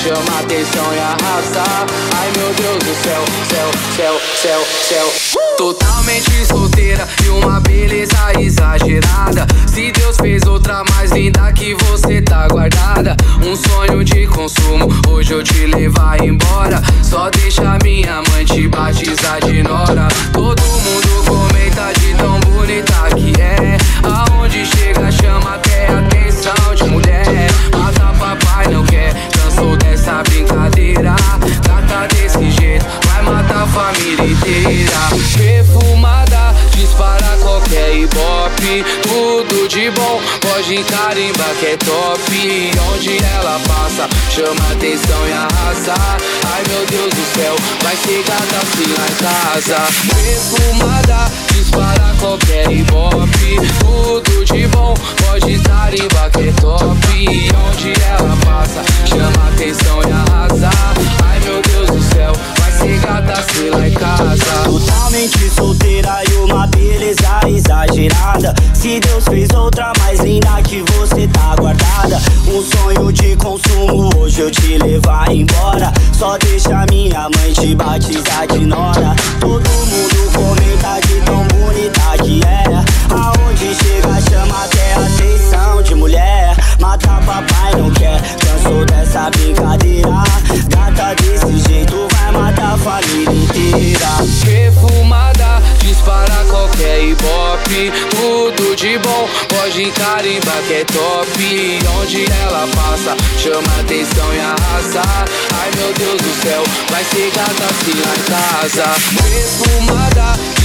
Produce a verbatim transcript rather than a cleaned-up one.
chama atenção e arrasa. Ai meu Deus do céu, céu, céu, céu, céu. Totalmente solteira e uma beleza exagerada. Se Deus fez outra mais linda que você tá guardada. Um sonho de consumo, hoje eu te levar embora. Só deixa minha mãe te batizar de nora. Todo mundo comenta de tão bonita que é. Aonde chega chama até atenção de mulher. Mata papai não quer, cansou dessa brincadeira. Gata desse jeito, vai matar a família inteira. Perfumada, dispara qualquer ibope. Tudo de bom, pode carimbar que é top. Onde ela passa, chama atenção e arrasa. Ai meu Deus do céu, vai ser gata assim lá em casa. Perfumada, dispara qualquer ibope. Tudo de bom, pode carimbar que é top. Onde ela passa, chama atenção e arrasa. Ai meu Deus do céu, vai ser gata assim lá em casa. Totalmente solteira e uma beleza exagerada. Se Deus fez outra mais linda que você tá guardada. Um sonho de consumo, hoje eu te levar embora. Só deixa minha mãe te batizar de nora. Todo mundo comenta de tão bonita que é. Aonde chega chama até atenção de mulher. Mata papai não quer, cansou dessa brincadeira. Gata desse jeito vai matar a família inteira. Perfumada, dispara qualquer ibope. Tudo de bom, pode carimbar que é top. Onde ela passa, chama atenção e arrasa. Ai meu Deus do céu, vai ser gata assim lá em casa. Perfumada,